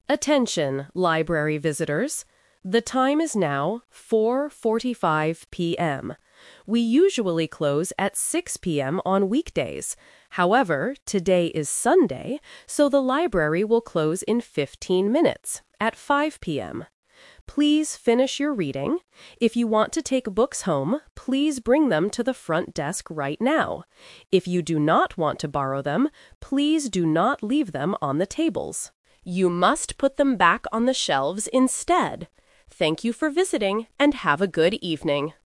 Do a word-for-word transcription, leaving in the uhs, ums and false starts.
Attention, library visitors. The time is now four forty-five p m We usually close at six p m on weekdays. However, today is Sunday, so the library will close in fifteen minutes at five p m Please finish your reading. If you want to take books home, please bring them to the front desk right now. If you do not want to borrow them, please do not leave them on the tables. You must put them back on the shelves instead. Thank you for visiting and have a good evening.